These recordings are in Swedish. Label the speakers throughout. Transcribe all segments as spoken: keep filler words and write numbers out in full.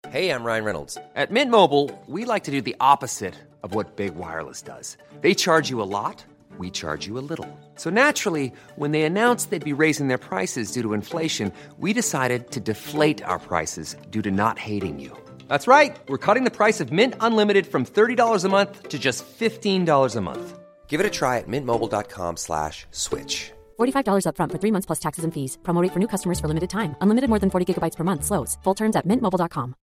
Speaker 1: Hey, I'm Ryan Reynolds. At Mint Mobile, we like to do the opposite of what Big Wireless does. They charge you a lot, we charge you a little. So naturally, when they announced they'd be raising their prices due to inflation, we decided to deflate our prices due to not hating you. That's right. We're cutting the price of Mint Unlimited from thirty dollars a month to just fifteen dollars a month. Give it a try at mintmobile.com slash switch.
Speaker 2: forty-five dollars up front for three months plus taxes and fees. Promo rate for new customers for limited time. Unlimited more than forty gigabytes per month. Slows full terms at mint mobile dot com.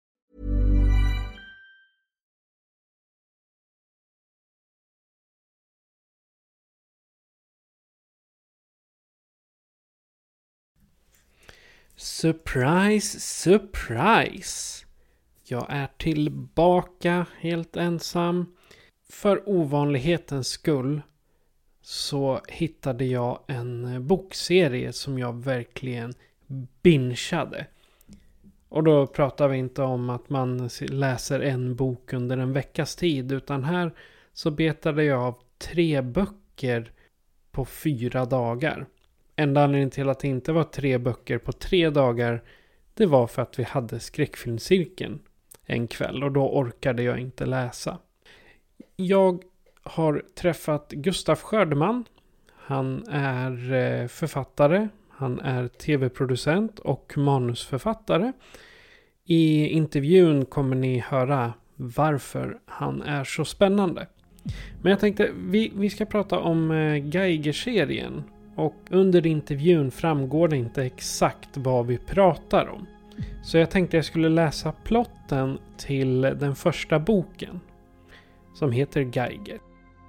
Speaker 3: Surprise, surprise! Jag är tillbaka helt ensam. För ovanlighetens skull så hittade jag en bokserie som jag verkligen bingeade. Och då pratar vi inte om att man läser en bok under en veckas tid, utan här så betade jag av tre böcker på fyra dagar. Enda anledningen till att det inte var tre böcker på tre dagar, det var för att vi hade skräckfilmscirkeln en kväll och då orkade jag inte läsa. Jag har träffat Gustaf Skördman. Han är författare, han är tv-producent och manusförfattare. I intervjun kommer ni höra varför han är så spännande. Men jag tänkte, vi, vi ska prata om Geiger-serien. Och under intervjun framgår det inte exakt vad vi pratar om. Så jag tänkte jag skulle läsa plotten till den första boken, som heter Geiger.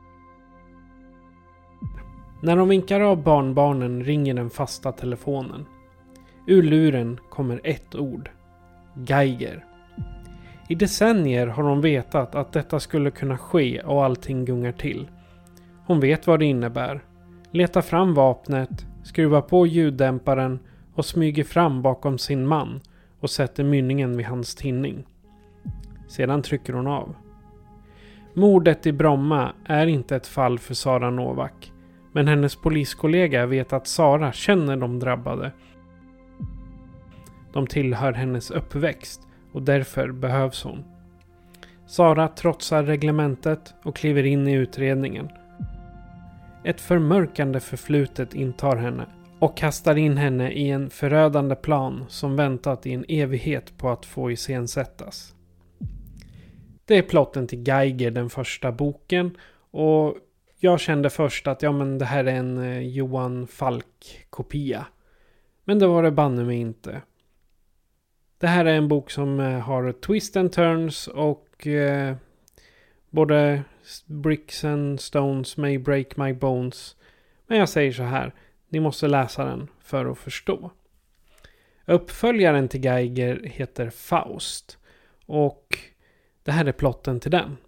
Speaker 3: När de vinkar av barnbarnen ringer den fasta telefonen. Ur luren kommer ett ord. Geiger. I decennier har de vetat att detta skulle kunna ske och allting gungar till. Hon vet vad det innebär. Letar fram vapnet, skruvar på ljuddämparen och smyger fram bakom sin man och sätter mynningen vid hans tinning. Sedan trycker hon av. Mordet i Bromma är inte ett fall för Sara Novak, men hennes poliskollega vet att Sara känner de drabbade. De tillhör hennes uppväxt och därför behövs hon. Sara trotsar reglementet och kliver in i utredningen. Ett förmörkande förflutet intar henne och kastar in henne i en förödande plan som väntat i en evighet på att få iscensättas. Det är plotten till Geiger, den första boken, och jag kände först att ja, men det här är en eh, Johan Falk-kopia. Men det var det banne mig inte. Det här är en bok som eh, har twist and turns och eh, både bricks and stones may break my bones. Men jag säger så här, ni måste läsa den för att förstå. Uppföljaren till Geiger heter Faust och det här är plotten till den.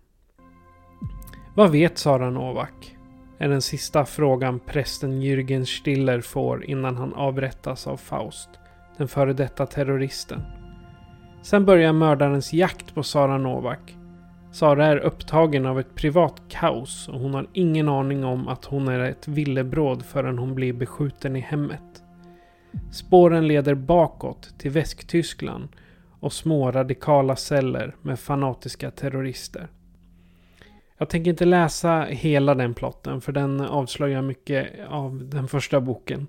Speaker 3: Vad vet Sara Novak? Är den sista frågan prästen Jürgen Stiller får innan han avrättas av Faust, den före detta terroristen. Sen börjar mördarens jakt på Sara Novak. Sara är upptagen av ett privat kaos och hon har ingen aning om att hon är ett villebråd förrän hon blir beskjuten i hemmet. Spåren leder bakåt till Västtyskland och små radikala celler med fanatiska terrorister. Jag tänker inte läsa hela den plotten för den avslöjar mycket av den första boken.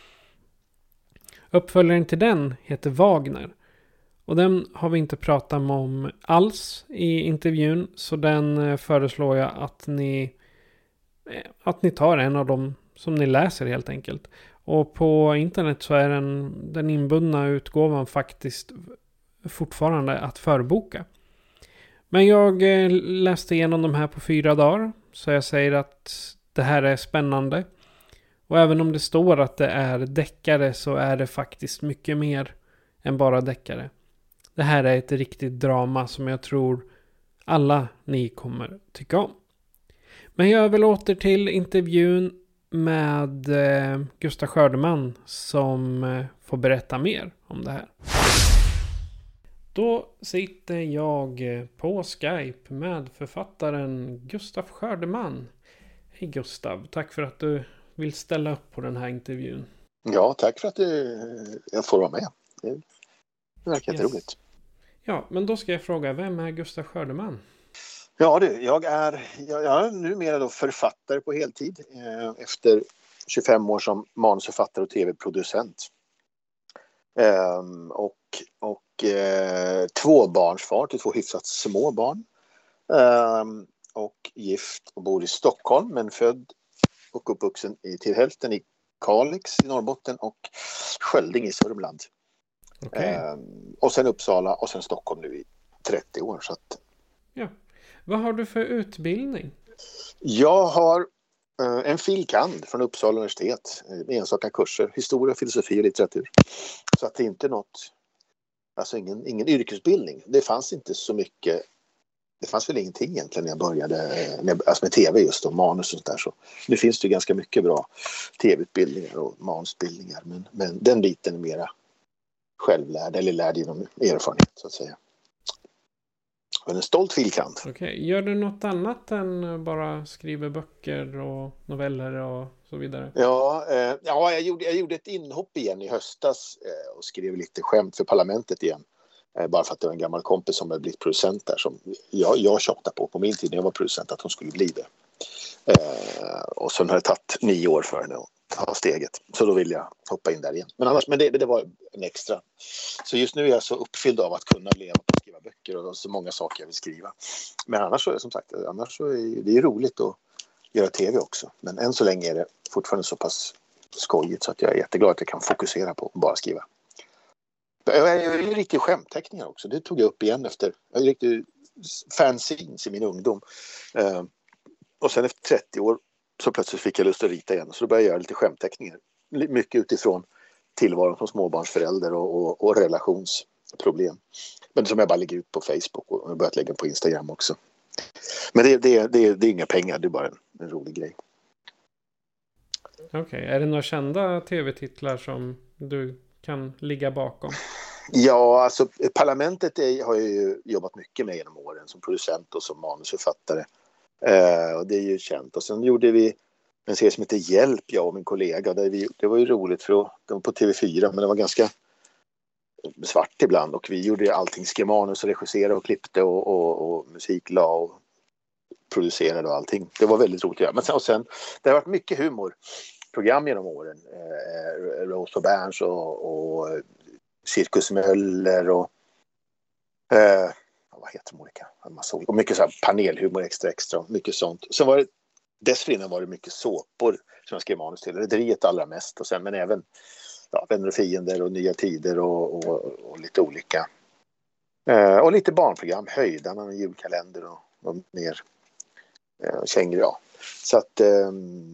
Speaker 3: Uppföljaren till den heter Wagner. Och den har vi inte pratat om alls i intervjun, så den föreslår jag att ni, att ni tar en av dem som ni läser helt enkelt. Och på internet så är den, den inbundna utgåvan faktiskt fortfarande att förboka. Men jag läste igenom de här på fyra dagar, så jag säger att det här är spännande. Och även om det står att det är deckare så är det faktiskt mycket mer än bara deckare. Det här är ett riktigt drama som jag tror alla ni kommer tycka om. Men jag vill åter till intervjun med eh, Gustaf Skördman som eh, får berätta mer om det här. Då sitter jag på Skype med författaren Gustaf Skördman. Hej Gustaf, tack för att du vill ställa upp på den här intervjun.
Speaker 4: Ja, tack för att du, jag får vara med. Det verkar
Speaker 3: yes.
Speaker 4: roligt.
Speaker 3: Ja, men då ska jag fråga, vem är Gustaf Skördeman?
Speaker 4: Ja du, jag är, jag, jag är numera då författare på heltid eh, efter tjugofem år som manusförfattare och tv-producent. Eh, och och eh, tvåbarnsfar till två hyfsat små barn. Eh, och gift och bor i Stockholm, men född och uppvuxen i, till hälften i Kalix i Norrbotten och Skölding i Sörmland.
Speaker 3: Okay.
Speaker 4: Eh, och sen Uppsala och sen Stockholm nu i trettio år. Så att...
Speaker 3: Ja. Vad har du för utbildning?
Speaker 4: Jag har eh, en filkand från Uppsala universitet. Enstaka kurser, historia, filosofi och litteratur. Så att det är inte något, alltså ingen, ingen yrkesbildning. Det fanns inte så mycket, det fanns väl ingenting egentligen när jag började med, alltså med tv just och manus och sånt där. Så nu finns det ju ganska mycket bra tv-utbildningar och manusbildningar. Men, men den biten är mera självlärd eller lärd genom erfarenhet så att säga. Men en stolt filkand.
Speaker 3: Okej, okay. Gör du något annat än bara skriver böcker och noveller och så vidare?
Speaker 4: Ja, eh, ja jag, gjorde, jag gjorde ett inhopp igen i höstas eh, och skrev lite skämt för Parlamentet igen. Eh, bara för att det var en gammal kompis som hade blivit producent där som jag, jag tjatade på på min tid när jag var producent att hon skulle bli det. Eh, och sen har det tagit nio år för henne att ta steget. Så då vill jag hoppa in där igen. Men annars, men det, det var en extra. Så just nu är jag så uppfylld av att kunna leva och skriva böcker och så många saker jag vill skriva. Men annars så är det som sagt, annars så är det är roligt att göra tv också. Men än så länge är det fortfarande så pass skojigt så att jag är jätteglad att jag kan fokusera på att bara skriva. Jag är ju riktigt skämtteckningar också. Det tog jag upp igen efter. Jag är riktigt fanzines i min ungdom. Uh, och sen efter trettio år så plötsligt fick jag lust att rita igen. Så då började jag göra lite skämtteckningar. Mycket utifrån tillvaron som småbarnsförälder och, och, och relationsproblem. Men som jag bara lägger ut på Facebook och jag har börjat lägga på Instagram också. Men det, det, det, det är inga pengar, det är bara en, en rolig grej.
Speaker 3: Okej, okay. Är det några kända tv-titlar som du kan ligga bakom?
Speaker 4: Ja, alltså Parlamentet är, har jag ju jobbat mycket med genom åren som producent och som manusförfattare. Eh, och det är ju känt. Och sen gjorde vi en serie som heter Hjälp, jag och min kollega. Där vi, det var ju roligt för att, det var på T V fyra men det var ganska svart ibland. Och vi gjorde allting, skrev manus och regisserade och klippte och, och, och musik la och producerade och allting. Det var väldigt roligt att göra. Men sen, och sen, det har varit mycket humorprogram genom åren. Eh, Rose och Berns och, och Cirkus Möller och eh, vad heter de olika? Och mycket så här panelhumor extra extra. Mycket sånt. Sen var det, dessförinnan var det mycket såpor som jag skrev manus till. Rederiet allra mest. Och sen, men även ja, Vänner och fiender och Nya tider och, och, och lite olika. Eh, och lite barnprogram. Höjdarna och julkalender och, och mer eh, kängor, ja. Så att eh,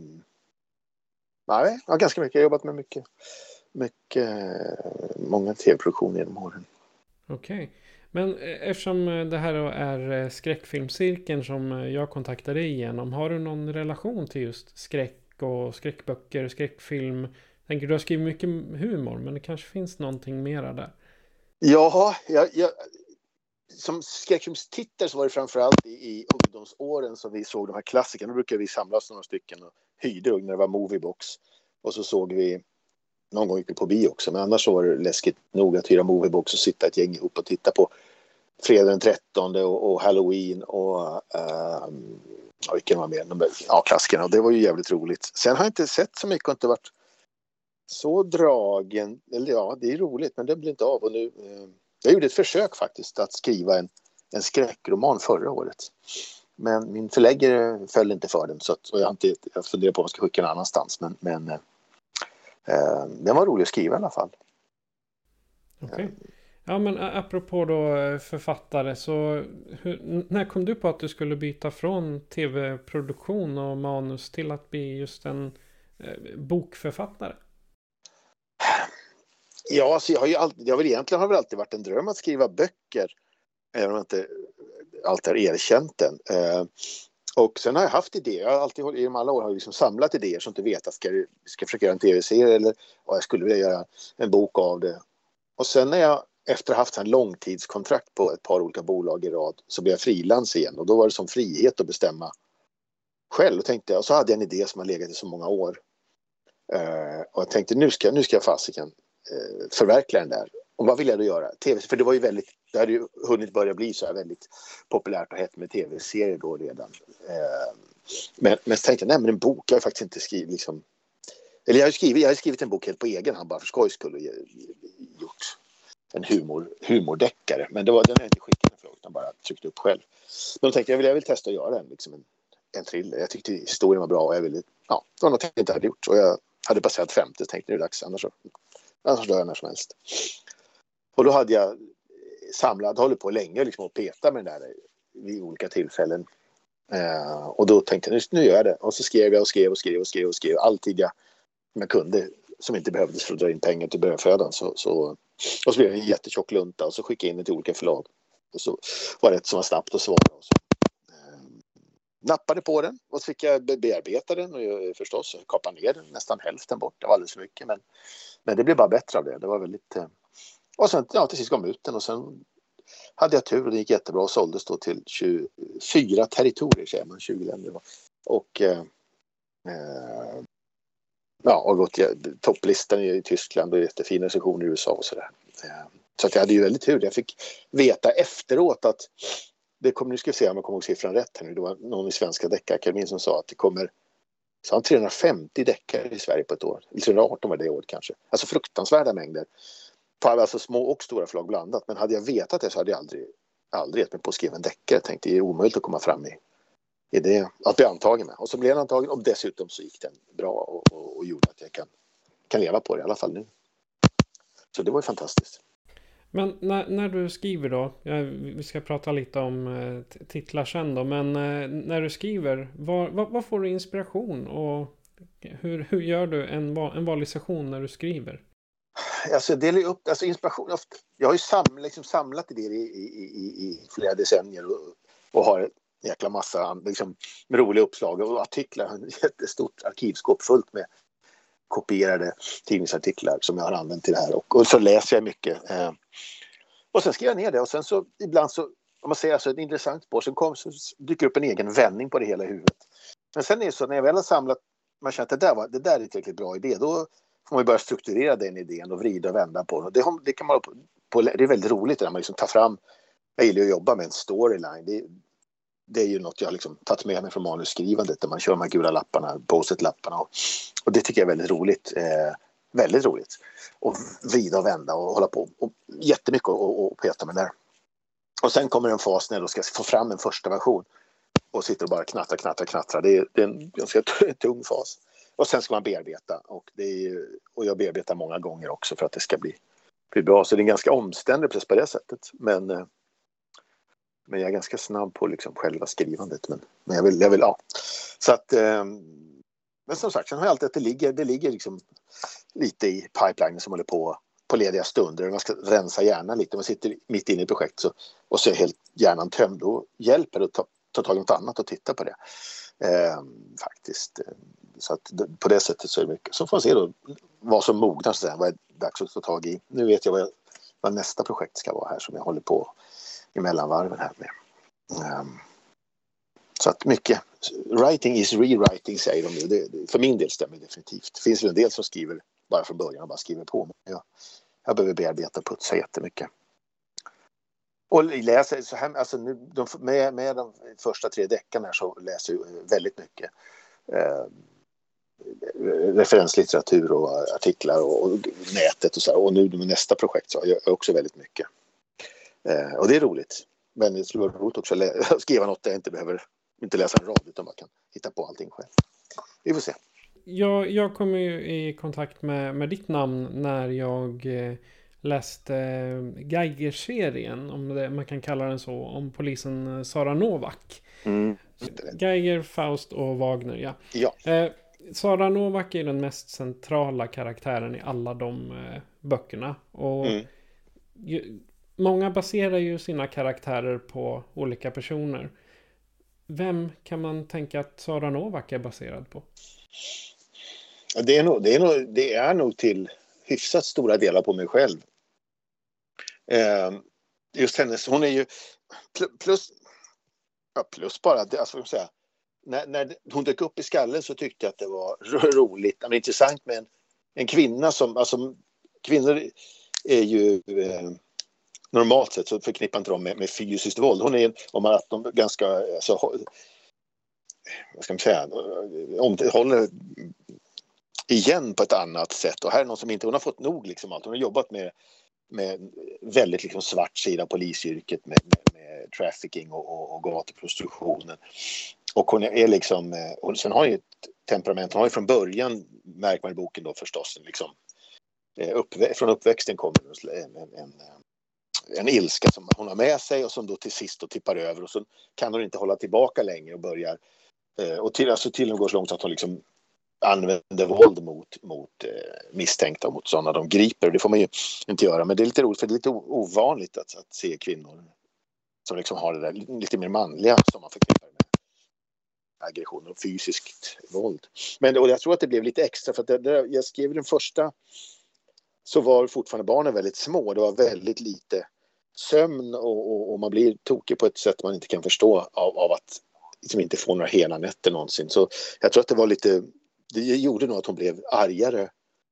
Speaker 4: nej, jag har ganska mycket. Jag har jobbat med mycket mycket, många tv-produktioner genom åren.
Speaker 3: Okej. Okay. Men eftersom det här är skräckfilmscirkeln som jag kontaktade dig igenom, har du någon relation till just skräck och skräckböcker, skräckfilm? Jag tänker, du har skrivit mycket humor, men det kanske finns någonting mera där.
Speaker 4: Ja, jag, jag, som skräckfilmstittare så var det framförallt i, i ungdomsåren som vi såg de här klassikerna. Då brukade vi samlas några stycken och hyrde när det var Moviebox. Och så såg vi någon gång gick vi på bio också, men annars så var det läskigt nog att hyra Moviebox och sitta ett gäng ihop och titta på Fredag den trettonde och, och Halloween och uh, ja, vilken var med? Ja, klassikerna, och det var ju jävligt roligt. Sen har jag inte sett så mycket och inte varit så dragen, eller ja, det är roligt, men det blir inte av och nu, uh, jag gjorde ett försök faktiskt att skriva en, en skräckroman förra året. Men min förläggare föll inte för den, så att, och jag har inte, jag funderar på om jag ska skicka någon annanstans, men, men uh, Uh, den var rolig att skriva i alla fall.
Speaker 3: Okej. Okay. Ja, men apropå då författare, så hur, när kom du på att du skulle byta från tv-produktion och manus till att bli just en eh, bokförfattare?
Speaker 4: Ja, alltså jag har ju alltid, jag vill egentligen har väl alltid varit en dröm att skriva böcker, även om jag inte alltid har erkänt den. Uh, Och sen har jag haft idéer. Jag har alltid i de alla år har jag liksom samlat idéer som inte vet att ska jag ska försöka göra en tv-serie eller ja, jag skulle vilja göra en bok av det. Och sen när jag efter att ha haft en långtidskontrakt på ett par olika bolag i rad så blev jag frilans igen och då var det som frihet att bestämma själv, tänkte jag. Och så hade jag en idé som har legat i så många år. Uh, och jag tänkte nu ska, nu ska jag fasiken uh, förverkliga den där. och vad ville jag då göra? T V, för det var ju väldigt, det hade ju hunnit börja bli så här väldigt populärt och hett med tv-serier då redan. Eh, men, men så tänkte jag, nej men en bok, jag har faktiskt inte skrivit liksom, eller jag har skrivit, jag har skrivit en bok helt på egen hand bara för skojs skull och gjort en humor, humordeckare. Men det var, den har jag inte skickat en fråga utan bara tryckt upp själv. Men då tänkte jag, jag vill, jag vill testa att göra en, liksom en, en thriller. Jag tyckte historien var bra och jag ville, ja, det var något jag inte hade gjort. Och jag hade passerat femtio och tänkte nu är det dags, annars, annars dör jag när som helst. Och då hade jag samlat, hållit på länge liksom och peta med den där vid olika tillfällen. Eh, och då tänkte jag, nu gör jag det. Och så skrev jag och skrev och skrev och skrev och skrev alltid jag, jag kunde, som inte behövdes för att dra in pengar till börjarfödan. Så, så, och så blev det en jättetjock lunta och så skickade jag in det till olika förlag. Och så var det ett som var snabbt att svara. Och så, eh, nappade på den och så fick jag bearbeta den och jag, förstås kapa ner den nästan hälften bort. Det var alldeles för mycket, men, men det blev bara bättre av det. Det var väldigt... Eh, och sen ja, till sist kom ut den och sen hade jag tur och det gick jättebra och såldes då till tjugofyra territorier, säger man, tjugo länder. Och eh, eh, ja, och gått topplistan i Tyskland och jättefina recensioner i U S A och sådär. Eh, så att jag hade ju väldigt tur. Jag fick veta efteråt att det kommer, nu ska vi se om jag kommer ihåg siffran rätt här nu. Det var någon i Svenska Deckarakademin som sa att det kommer så han trehundrafemtio deckare i Sverige på ett år. Eller trehundraarton var det året kanske. Alltså fruktansvärda mängder. På alltså små och stora förlag blandat. Men hade jag vetat det så hade jag aldrig, aldrig gett mig på att skriva en deckare. Jag tänkte det är omöjligt att komma fram i, i det. Att bli antagen med. Och så blev jag antagen och dessutom så gick den bra och, och, och gjorde att jag kan, kan leva på det i alla fall nu. Så det var ju fantastiskt.
Speaker 3: Men när, när du skriver då, ja, vi ska prata lite om eh, titlar sen då, men eh, när du skriver, var, var, var får du inspiration och hur, hur gör du en, en vanlig session när du skriver?
Speaker 4: Alltså jag delar upp, alltså inspiration, jag har ju sam, liksom samlat idéer i, i, i, i flera decennier och, och har en jäkla massa liksom, med roliga uppslag och artiklar, ett jättestort arkivskåp fullt med kopierade tidningsartiklar som jag har använt till det här och, och så läser jag mycket eh, och sen skriver jag ner det och sen så ibland så, om man säger alltså ett intressant spår, sen kom, så dyker upp en egen vändning på det hela i huvudet. Men sen är det så när jag väl har samlat, man känner att det där, var, det där är en tillräckligt bra idé, då får man börja strukturera den idén och vrida och vända på den. Det, det, kan man, på, det är väldigt roligt när man liksom tar fram, jag gillar att jobba med en storyline, det, det är ju något jag har liksom tagit med mig från manusskrivandet där man kör de här gula lapparna, post-it-lapparna och, och det tycker jag är väldigt roligt, eh, väldigt roligt och vrida och vända och hålla på och jättemycket och, och peta med där. Och sen kommer en fas när jag ska få fram en första version och sitter och bara knattra, knattra, knattra. Det är, det är en ganska tung fas. Och sen ska man bearbeta och, det är, och jag bearbetar många gånger också för att det ska bli, bli bra. Så det är en ganska omständlig process på det sättet. Men, men jag är ganska snabb på liksom själva skrivandet. Men, men jag vill, jag vill ja. Så att, men som sagt, sen har jag alltid att det ligger, det ligger liksom lite i pipelinen som håller på på lediga stunder. Man ska rensa hjärnan lite. Man sitter mitt inne i projekt så, och så är helt hjärnan tömd. Då hjälper det att ta, ta tag i något annat och titta på det. Eh, faktiskt. Så att på det sättet så är det mycket. Så får man se då vad som mognar, så att vad är dags att ta tag i. Nu vet jag vad, jag, vad nästa projekt ska vara här som jag håller på i mellanvarven här med. Um, så att mycket. Writing is rewriting säger de nu. Det, det, för min del stämmer definitivt. Det finns väl en del som skriver bara från början och bara skriver på. Men jag, jag behöver bearbeta och putsa jättemycket. Och läser så här, alltså nu, de, med, med de första tre deckarna så läser jag väldigt mycket. Eh, referenslitteratur och artiklar och, och nätet och så här. Och nu med nästa projekt så gör jag också väldigt mycket. Eh, och det är roligt. Men det skulle vara roligt också att lä- skriva något där jag inte behöver inte läsa en rad utan bara kan hitta på allting själv. Vi får se.
Speaker 3: Jag, jag kom ju i kontakt med, med ditt namn när jag eh, läste eh, Geiger-serien, om det, man kan kalla den så, om polisen Sara Novak.
Speaker 4: Mm.
Speaker 3: Geiger, Faust och Wagner, ja.
Speaker 4: ja.
Speaker 3: Eh, Sara Novak är den mest centrala karaktären i alla de eh, böckerna. Och
Speaker 4: mm.
Speaker 3: ju, många baserar ju sina karaktärer på olika personer. Vem kan man tänka att Sara Novak är baserad på?
Speaker 4: Det är nog, det är nog, det är nog till hyfsat stora delar på mig själv. Eh, just hennes, hon är ju plus, ja, plus bara, det, alltså, jag säga, när, när hon dök upp i skallen så tyckte jag att det var roligt, men intressant med en, en kvinna som, alltså kvinnor är ju eh, normalt sett så förknippar inte de med, med fysiskt våld. Hon är om man att de ganska alltså, vad ska man säga, om det håller igen på ett annat sätt. Och här är någon som inte, hon har fått nog liksom allt. Hon har jobbat med, med väldigt liksom svart sida av polisyrket med, med, med trafficking och, och, och gatuprostitutionen. Och hon är liksom, och sen har hon ju ett temperament, hon har ju från början, märker man i boken då förstås, liksom, uppvä- från uppväxten kommer en, en, en, en ilska som hon har med sig och som då till sist då tippar över och så kan hon inte hålla tillbaka längre och börjar, och till, alltså till och med går så långt att hon liksom använder våld mot, mot eh, misstänkta och mot sådana de griper. Det får man ju inte göra, men det är lite roligt för det är lite ovanligt att, att se kvinnor som liksom har det där lite mer manliga som man förknippar med aggression och fysiskt våld. Men och jag tror att det blev lite extra för att det, det, jag skrev den första så var fortfarande barnen väldigt små. Det var väldigt lite sömn och, och, och man blir tokig på ett sätt man inte kan förstå av, av att liksom inte få några hela nätter någonsin. Så jag tror att det var lite, det gjorde nog att hon blev argare.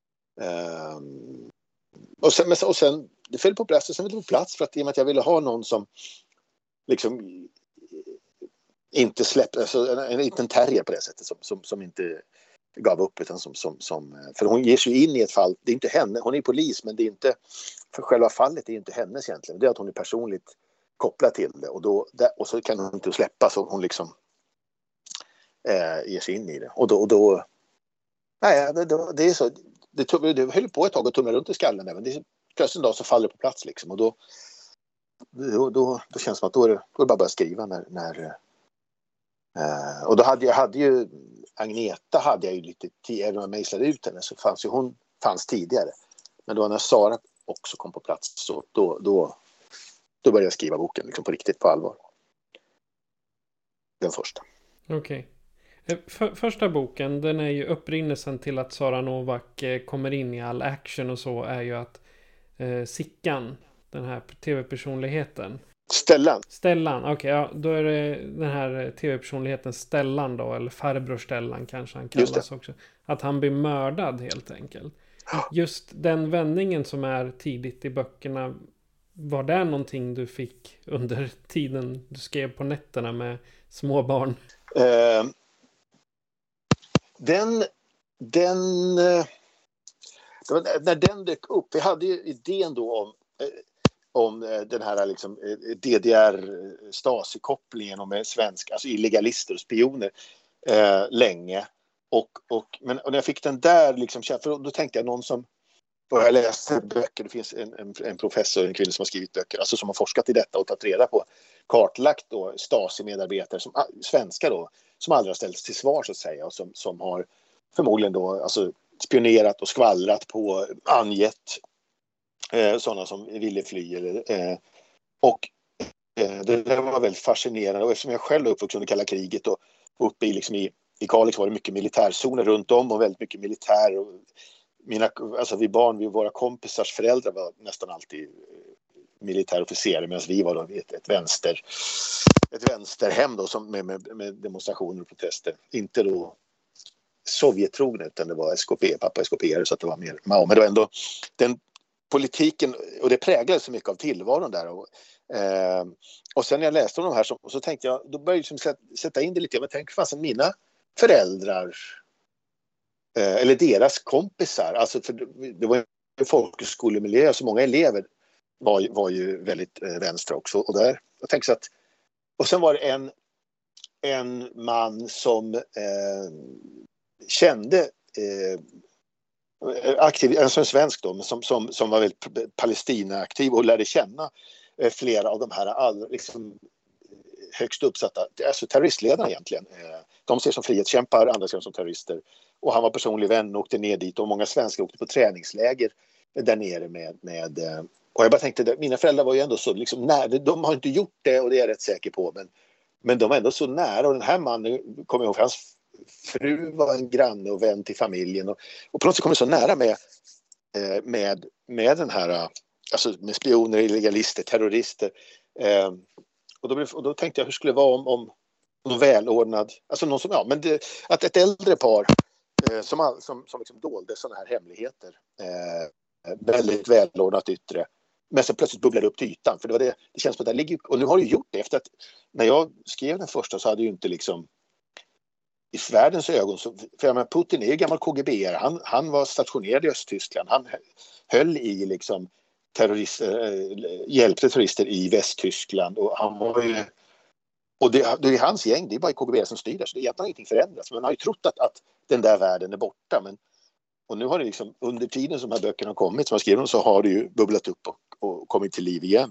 Speaker 4: Um, och, sen, och sen, det föll på plats och sen var det på plats för att, i och med att jag ville ha någon som liksom inte släppte, alltså en, en, inte en terrier på det sättet som, som, som inte gav upp utan som, som, som, för hon ger sig in i ett fall, det är inte henne, hon är polis men det är inte, för själva fallet är inte hennes egentligen, det är att hon är personligt kopplad till det och, då, och så kan hon inte släppa så hon liksom eh, ger sig in i det och då, och då nej, det, det, det är så det, det, det höll på ett tag och tumlade runt i skallen men det, plötsligt en dag så faller det på plats liksom och då då, då, då känns det som att då är det, då är det bara att börja skriva när, när eh, och då hade jag hade ju Agneta hade jag ju lite även om jag mejslade ut henne så fanns ju hon fanns tidigare men då när Sara också kom på plats så då, då, då började jag skriva boken liksom på riktigt på allvar. Den första.
Speaker 3: Okej. Okay. För, första boken, den är ju upprinnelsen till att Sara Novak eh, kommer in i all action och så är ju att eh, Sickan, den här tv-personligheten.
Speaker 4: Stellan.
Speaker 3: Stellan, okej. Okay, ja, då är det den här tv-personligheten Stellan då, eller farbror Stellan kanske han kallas också. Att han blir mördad helt enkelt. Just den vändningen som är tidigt i böckerna, var det någonting du fick under tiden du skrev på nätterna med små barn?
Speaker 4: Uh, den, den, uh, när den dök upp, vi hade ju idén då om, uh, om uh, den här liksom, uh, D D R-Stasi-kopplingen och med svenska, alltså illegalister och spioner uh, länge. Och, och, men och när jag fick den där, liksom, för då tänkte jag någon som, och jag läste böcker, det finns en, en, en professor, en kvinna som har skrivit böcker, alltså som har forskat i detta och tagit reda på, kartlagt då Stasi-medarbetare, som, svenskar då, som aldrig har ställts till svar så att säga, och som, som har förmodligen då alltså, spionerat och skvallrat på, angett eh, sådana som ville fly. Eller, eh, och eh, det där var väldigt fascinerande, och eftersom jag själv är uppvuxen under kalla kriget och uppe i, liksom i, i Kalix var det mycket militärzoner runt om och väldigt mycket militär och mina, alltså vi barn, vi, våra kompisars föräldrar var nästan alltid militärofficerare medan vi var då ett, ett vänster ett vänsterhem då som med, med, med demonstrationer och protester. Inte då Sovjettrogna utan det var S K P, pappa S K P så att det var mer Mao. Men det var ändå den politiken och det präglade så mycket av tillvaron där. Och, eh, och sen när jag läste om de här så, så tänkte jag, då började jag liksom sätta in det lite. Jag tänkte fast mina föräldrar eller deras kompisar, alltså för det var en folkhögskolemiljö så många elever var, var ju väldigt eh, vänstra också och där, jag tänkte så att och sen var det en en man som eh, kände eh, aktiv, alltså en svensk då, som, som, som var väldigt Palestina-aktiv och lärde känna eh, flera av de här all, liksom, högst uppsatta, alltså terroristledarna egentligen. Eh, de ser som frihetskämpar, andra ser som terrorister. Och han var personlig vän och åkte ner dit och många svenskar åkte på träningsläger där nere med, med och jag bara tänkte, mina föräldrar var ju ändå så liksom nära, de har inte gjort det och det är jag rätt säker på, men, men de var ändå så nära och den här mannen, kommer jag ihåg, hans fru var en granne och vän till familjen och, och på något sätt kom det så nära med, med, med den här, alltså med spioner, illegalister, terrorister eh, och, då blev, och då tänkte jag hur skulle det vara om, om någon välordnad, alltså någon som, ja men det, att ett äldre par som, som, som liksom dolde sådana här hemligheter. Eh, väldigt välordnat yttre. Men så plötsligt bubblar det upp till ytan. För det, var det, det känns som att det ligger, och nu har det gjort det. Efter att, när jag skrev den första så hade ju inte liksom i världens ögon, så, för jag menar, Putin är ju gammal K G B-are. Han, han var stationerad i Östtyskland. Han höll i liksom terrorister, hjälpte terrorister i Västtyskland. Och han var ju, och det, det är hans gäng, det är bara K G B som styr där. Så det är egentligen ingenting förändras. Man har ju trott att, att den där världen är borta. Men, och nu har det liksom, under tiden som de här böckerna har kommit, som jag skrev dem, så har det ju bubblat upp och, och kommit till liv igen.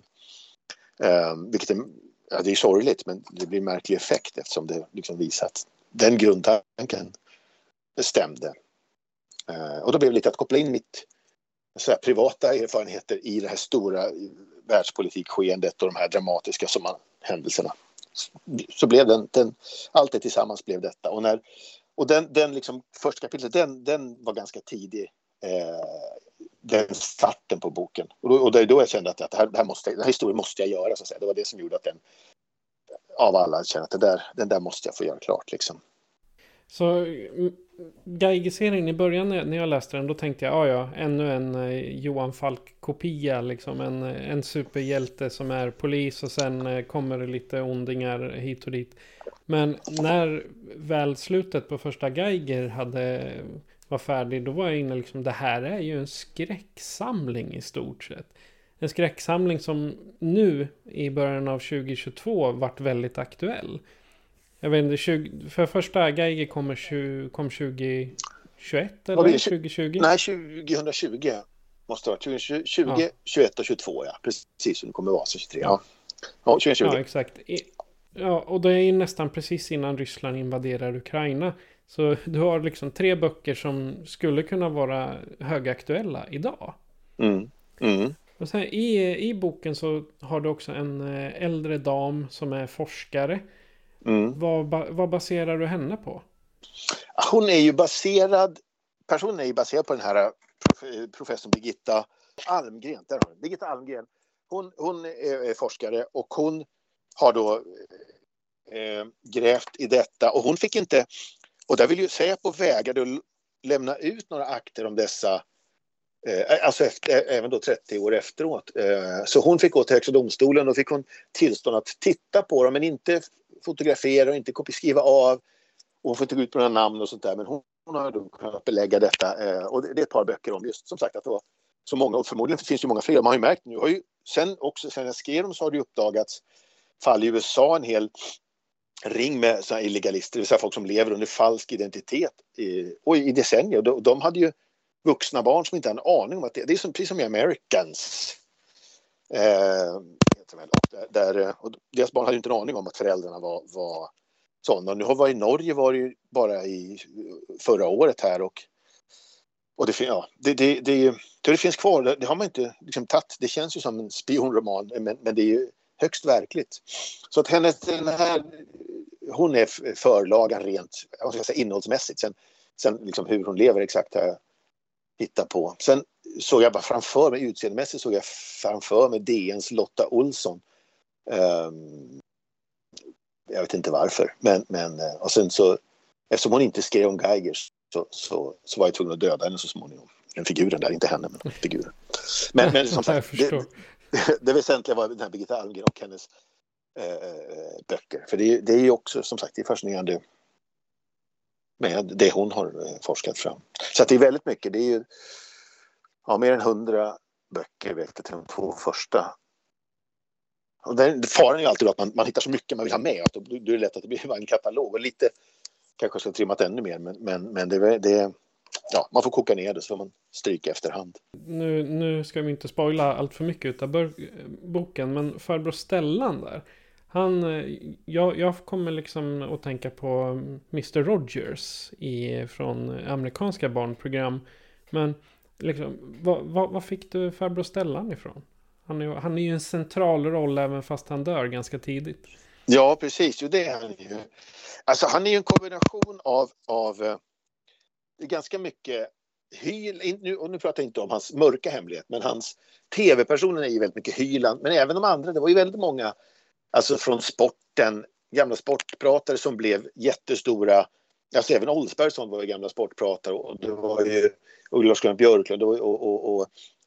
Speaker 4: Um, vilket är, ja, det är sorgligt, men det blir en märklig effekt eftersom det liksom visar att den grundtanken stämde. Uh, och då blev det lite att koppla in mitt så här, privata erfarenheter i det här stora världspolitikskeendet och de här dramatiska som man, händelserna. Så, så blev den, den, allt det tillsammans blev detta. Och, när, och den, den liksom, första kapitlet, den, den var ganska tidig. Eh, den starten på boken. Och då, och det är då jag kände att det här, det här måste, den här historien måste jag göra. Så att säga. Det var det som gjorde att den, av alla, kände att det där, den där måste jag få göra klart. Liksom.
Speaker 3: Så Geiger-serien i början när jag läste den, då tänkte jag, ja ja, ännu en eh, Johan Falk-kopia, liksom en, en superhjälte som är polis och sen eh, kommer det lite ondingar hit och dit. Men när väl slutet på första Geiger hade var färdig, då var jag inne liksom, det här är ju en skräcksamling i stort sett. En skräcksamling som nu i början av tjugo tjugotvå varit väldigt aktuell. Jag vet inte, tjugo, för första Geiger kommer tjugo, kom tjugo tjugoett eller
Speaker 4: det,
Speaker 3: tjugo tjugo?
Speaker 4: Nej, tjugo tjugo måste det vara. tjugo tjugo,
Speaker 3: ja.
Speaker 4: tjugoett och tjugotvå, ja. Precis som det kommer vara, så tjugotre. Ja, ja tjugo tjugo.
Speaker 3: Ja, exakt. Ja, och det är ju nästan precis innan Ryssland invaderar Ukraina. Så du har liksom tre böcker som skulle kunna vara högaktuella idag.
Speaker 4: Mm, mm.
Speaker 3: Och sen i, i boken så har du också en äldre dam som är forskare. Mm. Vad, vad baserar du henne på?
Speaker 4: Hon är ju baserad, personen är ju baserad på den här professorn Birgitta Almgren. Där har hon. Birgitta Almgren. Hon, hon är forskare och hon har då eh, grävt i detta. Och hon fick inte, och där vill ju säga på vägar att lämna ut några akter om dessa, eh, alltså efter, även då trettio år efteråt. Eh, så hon fick gå till Högsta domstolen och fick hon tillstånd att titta på dem, men inte fotografera och inte skriva av, och hon får inte gå ut på några namn och sånt där, men hon, hon har då kunnat belägga detta, eh, och det, det är ett par böcker om just som sagt att det var så många, och förmodligen finns ju många fler. Man har ju märkt nu, har ju, sen också sen jag skrev dem så har det uppdagats fall i U S A, en hel ring med såna illegalister, det vill säga folk som lever under falsk identitet i, och i decennier, och de, de hade ju vuxna barn som inte hade en aning om att det, det är som, precis som i Americans eh, Där, där, och deras barn hade inte en aning om att föräldrarna var, var sådana. Och nu har vi i Norge var det ju bara i förra året här, och, och det, ja, det, det, det, det finns kvar, det, det har man inte liksom tagit. Det känns ju som en spionroman, men, men det är ju högst verkligt. Så att hennes, den här, hon är förlagan rent, jag ska säga, innehållsmässigt. Sen, sen liksom hur hon lever exakt här hitta på. Sen såg jag bara framför mig, utseendemässigt såg jag framför mig D N:s Lotta Olsson. Um, jag vet inte varför, men, men och sen så, eftersom hon inte skrev om Geiger så, så, så var jag tvungen att döda henne så småningom. En figuren där, inte henne, men figuren. Men, men som sagt, det, det, det väsentliga var den här Birgitta Almgren och hennes äh, böcker. För det, det är ju också, som sagt, det är fascinerande med det hon har forskat fram. Så att det är väldigt mycket, det är ju ja, mer än hundra böcker väckte till de två första. Och där, faran är ju alltid att man, man hittar så mycket man vill ha med, att då, då är det lätt att det blir en katalog, och lite kanske ska trimmat ännu mer, men, men, men det, det, ja, man får koka ner det, så får man stryka efterhand.
Speaker 3: Nu, nu ska vi inte spoila allt för mycket utav bör- boken, men farbror Stellan där, han, jag, jag kommer liksom att tänka på mister Rogers i, från amerikanska barnprogram, men liksom, vad, vad, vad fick du farbror Stellan ifrån? Han är, han är ju en central roll även fast han dör ganska tidigt.
Speaker 4: Ja, precis. Jo, det är han ju. Alltså, han är ju en kombination av, av det är ganska mycket hyl, nu, och nu pratar jag inte om hans mörka hemlighet, men hans tv-personen är ju väldigt mycket hyland, men även de andra, det var ju väldigt många, alltså från sporten, gamla sportpratare som blev jättestora, alltså även Oldsbergsson var ju gamla sportpratare, och det var ju och Lars-Gunnar Björklund och, och, och, och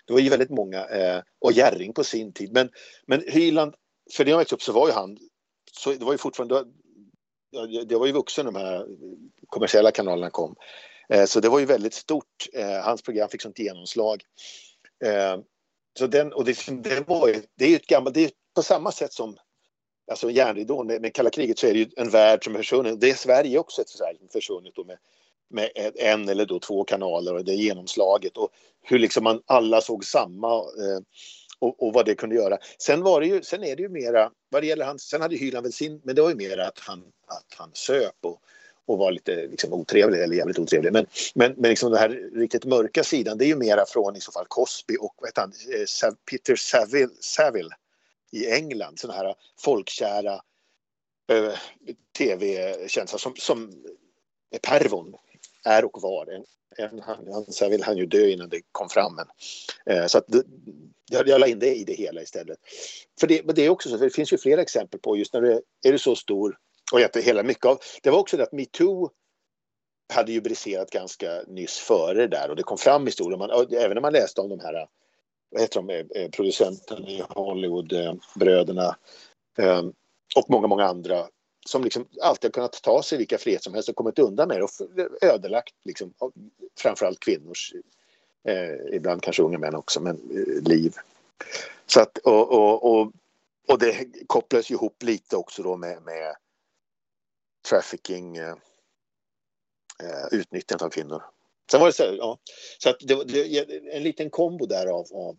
Speaker 4: det var ju väldigt många, eh, och Jerring på sin tid. Men, men Hyland, för det jag växte upp så var ju han, så det var ju fortfarande, det var ju vuxen de här kommersiella kanalerna kom. Eh, så det var ju väldigt stort. Eh, hans program fick sånt genomslag. Eh, så den, och det, det var ju, det är ju ett gammalt, det är på samma sätt som alltså järnridån med, med kalla kriget, så är det ju en värld som är försvunnen. Det är Sverige också ett Sverige som försvunnit då med, med en eller då två kanaler och det genomslaget och hur liksom man alla såg samma eh, och, och vad det kunde göra. Sen var det ju, sen är det ju mera vad det gäller han, sen hade Hyland väl sin, men det var ju mera att han att han söp och och var lite liksom otrevlig eller jävligt otrevlig, men men men liksom den här riktigt mörka sidan, det är ju mera från i så fall Cosby och vad heter han, eh, Peter Saville, Saville i England, såna här folkkära eh, tv-tjänster som, som Pervon är och var. En, en, han, han så vill han ju dö innan det kom fram. Men, eh, så att det, jag, jag la in det i det hela istället. För det, men det är också så, för det finns ju flera exempel på just när det är det så stor och att det hela mycket av, det var också det att MeToo hade ju briserat ganska nyss före det där och det kom fram historier, man, även när man läste om de här vad heter de, producenterna i Hollywood, bröderna och många, många andra som liksom alltid har kunnat ta sig vilka fler som helst och kommit undan med och ödelagt liksom, framförallt kvinnors, eh, ibland kanske unga män också, men eh, liv. Så att, och, och, och, och det kopplas ju ihop lite också då med, med trafficking, eh, utnyttjandet av kvinnor. Sen var det så, ja, så att det, det en liten kombo där av av,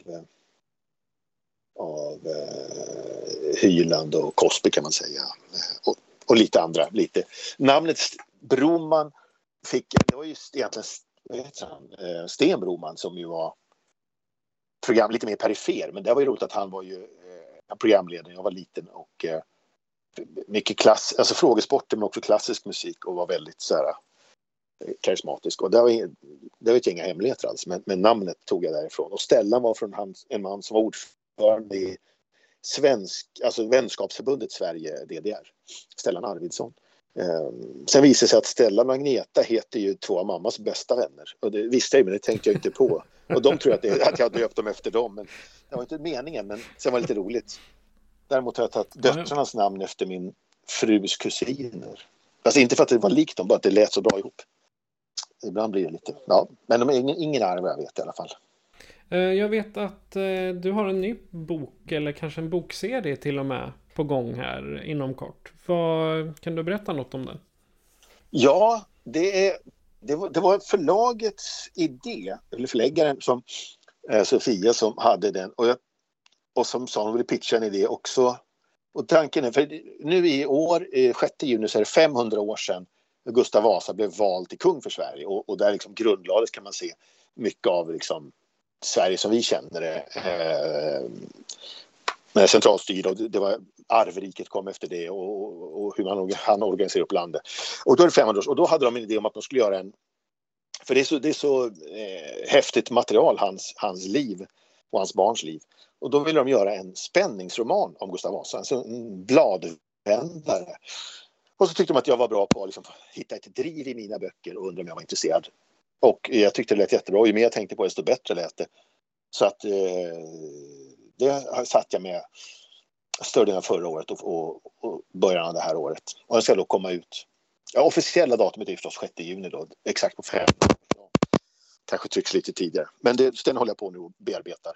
Speaker 4: av uh, Hyland och Cosby kan man säga och, och lite andra lite. Namnet Broman fick, det var ju egentligen vad heter han, Sten Broman som ju var program lite mer perifer, men det var ju roligt att han var ju uh, programledare. Jag var liten och uh, mycket klass, alltså frågesporter men också klassisk musik och var väldigt så här karismatisk och det var, det var inga hemligheter alls, men, men namnet tog jag därifrån och Stellan var från hans, en man som var ordförande i svensk, alltså vänskapsförbundet Sverige D D R, Stellan Arvidsson. Um, sen visade det sig att Stellan och Agneta heter ju två av mammas bästa vänner och det visste jag men det tänkte jag inte på och de tror att, det, att jag döpt dem efter dem, men det var inte meningen, men sen var det lite roligt. Däremot har jag tagit döttrarnas namn efter min frus kusiner. Alltså inte för att det var likt dem, bara att det lät så bra ihop. Ibland blir det lite, ja, men de är ingen, ingen arv jag vet i alla fall.
Speaker 3: Jag vet att du har en ny bok eller kanske en bokserie till och med på gång här inom kort. Vad, kan du berätta något om den?
Speaker 4: Ja, det, är, det, var, det var förlagets idé, eller förläggaren som eh, Sofia som hade den och, jag, och som sa hon ville pitcha en idé också. Och tanken är, för nu i år, sjätte juni så är det femhundra år sedan Gustav Vasa blev vald till kung för Sverige och, och där liksom grundlades kan man se mycket av liksom Sverige som vi känner det eh, med centralstyre och det, det var arvriket kom efter det och, och, och hur man han organiserar upp landet. Och då är det femhundra år och då hade de en idé om att de skulle göra en, för det är så, det är så eh, häftigt material hans, hans liv och hans barns liv. Och då ville de göra en spänningsroman om Gustav Vasa, alltså en bladvändare. Och så tyckte de att jag var bra på att liksom hitta ett driv i mina böcker och undrade om jag var intresserad. Och jag tyckte det lät jättebra. Och ju mer jag tänkte på det, desto bättre lät det. Så att eh, det satt jag med större delen av förra året och, och, och början av det här året. Och den ska då komma ut. Ja, officiella datumet är förstås sjätte juni då. Exakt på fem. Kanske trycks lite tidigare. Men det, den håller jag på nu och bearbetar.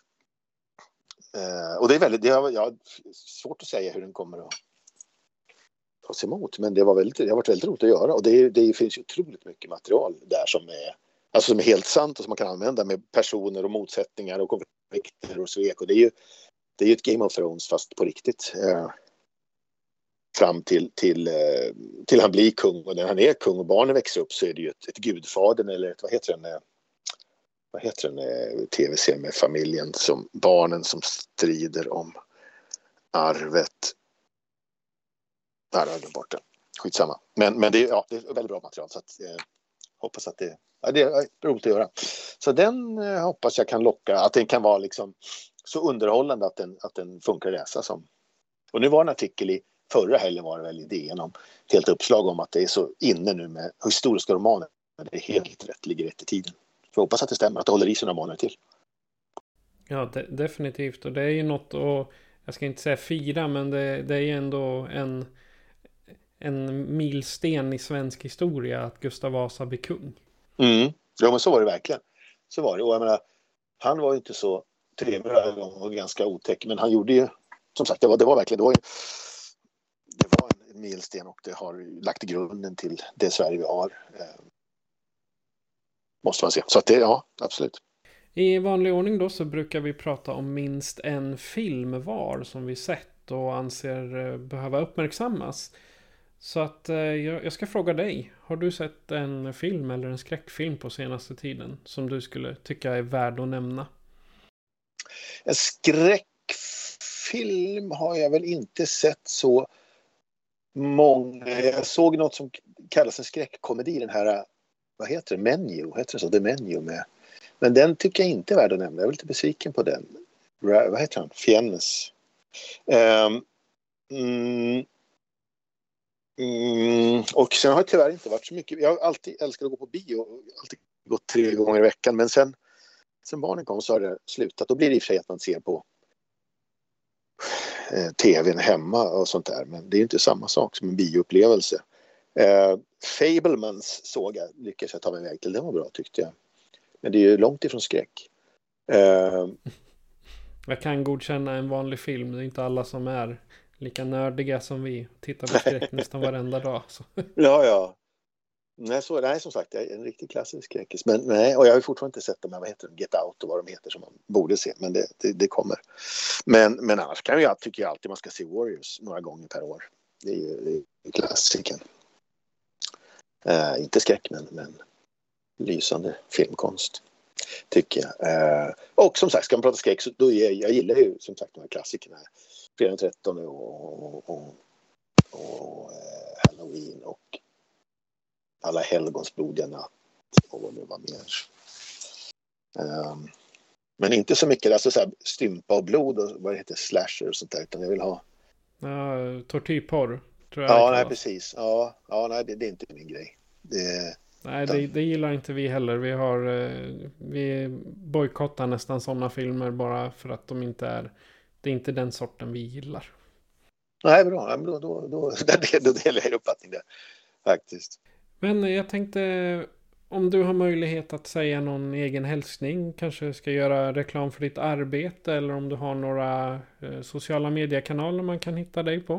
Speaker 4: Uh, och det är väldigt, det har, ja, svårt att säga hur den kommer att tas emot, men det var väldigt, det har varit väldigt roligt att göra och det, det finns ju otroligt mycket material där som är, alltså som är helt sant och som man kan använda med personer och motsättningar och konflikter och svek och det är ju, det är ju ett Game of Thrones fast på riktigt uh, fram till, till, uh, till han blir kung och när han är kung och barnen växer upp så är det ju ett, ett gudfadern eller ett, vad heter den, vad heter den tv-serien med familjen som barnen som strider om arvet. Nej, jag har bort det. Skitsamma. Men, men det, ja, det är väldigt bra material så att, eh, hoppas att det, ja, det är roligt att göra. Så den eh, hoppas jag kan locka, att den kan vara liksom så underhållande att den, att den funkar att läsa som. Och nu var en artikel i förra helgen var det väl idén om helt uppslag om att det är så inne nu med historiska romaner. Det är helt rätt, ligger rätt i tiden. Jag hoppas att det stämmer, att det håller i sig några månader till.
Speaker 3: Ja, de- definitivt. Och det är ju något att, jag ska inte säga fira, men det, det är ju ändå en, en milsten i svensk historia att Gustav Vasa blir kung.
Speaker 4: Mm. Ja, men så var det verkligen. Så var det. Och jag menar, han var ju inte så trevlig och ganska otäck, men han gjorde ju, som sagt, det var, det var verkligen, det var, ju, det var en milsten och det har lagt grunden till det Sverige vi har. Eh, måste man se. Så att det, ja, absolut.
Speaker 3: I vanlig ordning då så brukar vi prata om minst en film var som vi sett och anser behöva uppmärksammas. Så att eh, jag ska fråga dig. Har du sett en film eller en skräckfilm på senaste tiden som du skulle tycka är värd att nämna?
Speaker 4: En skräckfilm har jag väl inte sett så många. Jag såg något som kallas en skräckkomedi, den här, vad heter det? Menu, heter det så? The Menu med. Men den tycker jag inte är värd att nämna. Jag är lite besviken på den. Vad heter han? Fiennes. Um, mm, mm, och sen har jag tyvärr inte varit så mycket. Jag har alltid älskat att gå på bio. Och alltid gått tre gånger i veckan. Men sen, sen barnen kom så har det slutat. Då blir det i och för sig att man ser på eh, tvn hemma och sånt där. Men det är inte samma sak som en bioupplevelse. Eh, Fabelmans såg jag. Lyckades jag ta mig iväg till. Den var bra tyckte jag. Men det är ju långt ifrån skräck. Uh,
Speaker 3: jag kan godkänna en vanlig film. Det är inte alla som är lika nördiga som vi. Tittar på skräck nästan varenda dag. Så.
Speaker 4: Ja, ja. Nej, så, nej, som sagt, det är en riktigt klassisk skräckis. Men nej, och jag har ju fortfarande inte sett de här, vad heter de? Get Out och vad de heter som man borde se. Men det, det, det kommer. Men, men annars kan jag, tycker jag alltid man ska se Warriors några gånger per år. Det är ju, det är ju klassiken. Uh, inte skräck, men... men lysande filmkonst tycker jag. Eh, och som sagt, ska man prata skräck så då är, jag gillar ju som sagt de här klassikerna. Fredag den trettonde och, och, och eh, Halloween och Alla helgons blodiga natt och vad det var mer. Eh, men inte så mycket alltså så här, stympa och blod och vad det heter, slasher och sånt där, utan jag vill ha
Speaker 3: ja, tortyrporr tror jag.
Speaker 4: Ja, nej, precis. Ja, ja nej, det, det är inte min grej. Det
Speaker 3: Nej, det, det gillar inte vi heller. Vi har vi bojkottar nästan sådana filmer bara för att de inte är, det är inte den sorten vi gillar.
Speaker 4: Nej, bra. Då, då, då, då delar jag uppfattning där, faktiskt.
Speaker 3: Men jag tänkte, om du har möjlighet att säga någon egen hälsning, kanske ska göra reklam för ditt arbete eller om du har några eh, sociala mediekanaler man kan hitta dig på.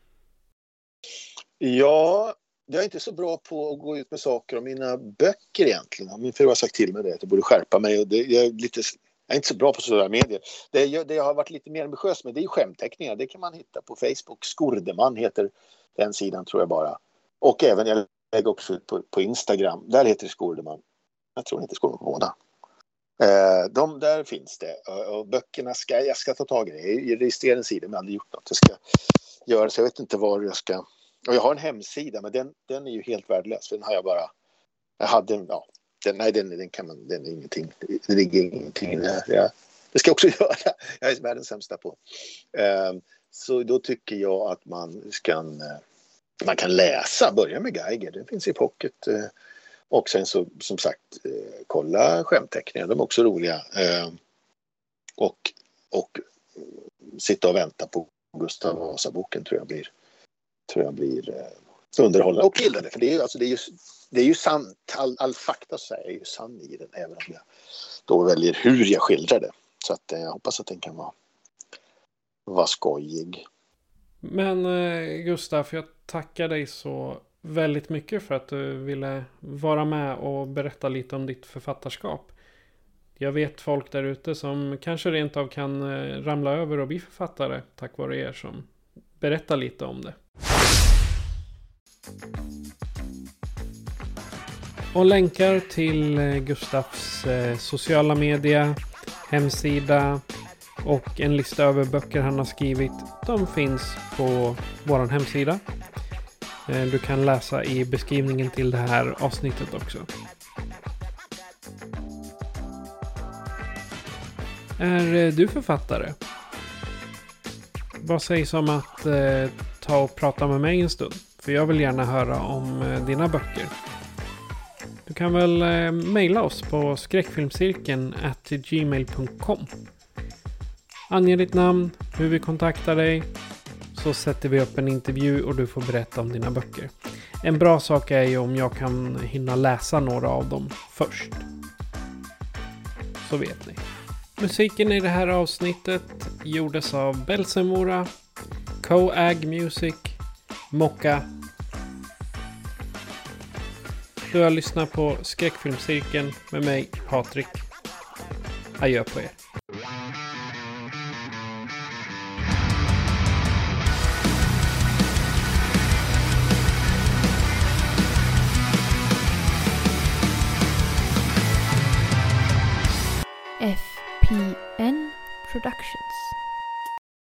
Speaker 4: Ja, jag är inte så bra på att gå ut med saker om mina böcker egentligen. Min fru har sagt till mig det, att jag borde skärpa mig. Och det, jag, är lite, jag är inte så bra på sociala medier. Det jag, det jag har varit lite mer ambitiös med, det är skämteckningar. Det kan man hitta på Facebook. Skordeman heter den sidan tror jag bara. Och även, jag lägger också ut på, på Instagram. Där heter det Skordeman. Jag tror inte Skordeman båda. Eh, de, där finns det. Och, och böckerna ska jag ska ta tag i det. Jag registrerar en sida men jag har aldrig gjort något. Jag ska göra så jag vet inte var jag ska... Och jag har en hemsida, men den, den är ju helt värdelös. För den har jag bara... Jag hade... Ja, den, nej, den, den kan man... Den är ingenting. Det ligger ingenting där. Jag, det ska jag också göra. Jag är världens sämsta på. Um, så då tycker jag att man ska... Man kan läsa. Börja med Geiger. Den finns i pocket. Uh, och sen så, som sagt, uh, kolla skämteckningar. De är också roliga. Uh, och, och sitta och vänta på Gustav Vasa-boken tror jag blir... tror jag blir eh, underhållande och gillande. För det är ju, alltså, det är ju, det är ju sant. All, all fakta så är ju sann i den. Även om jag då väljer hur jag skildrar det. Så att, eh, jag hoppas att den kan vara, vara skojig.
Speaker 3: Men eh, Gustav, jag tackar dig så väldigt mycket för att du ville vara med och berätta lite om ditt författarskap. Jag vet folk där ute som kanske rent av kan eh, ramla över och bli författare tack vare er som berättar lite om det. Och länkar till Gustavs eh, sociala media, hemsida och en lista över böcker han har skrivit. De finns på vår hemsida. Eh, du kan läsa i beskrivningen till det här avsnittet också. Är du författare? Vad sägs om att eh, ta och prata med mig en stund? För jag vill gärna höra om eh, dina böcker. Du kan väl eh, mejla oss på skräckfilmscirkeln at gmail dot com. Ange ditt namn, hur vi kontaktar dig, så sätter vi upp en intervju och du får berätta om dina böcker. En bra sak är ju om jag kan hinna läsa några av dem först. Så vet ni. Musiken i det här avsnittet gjordes av Belsemora, Coag Music, Mocka. Du har lyssnat på Skräckfilmscirkeln med mig, Patrik. Adjö på er.
Speaker 5: F P N Production.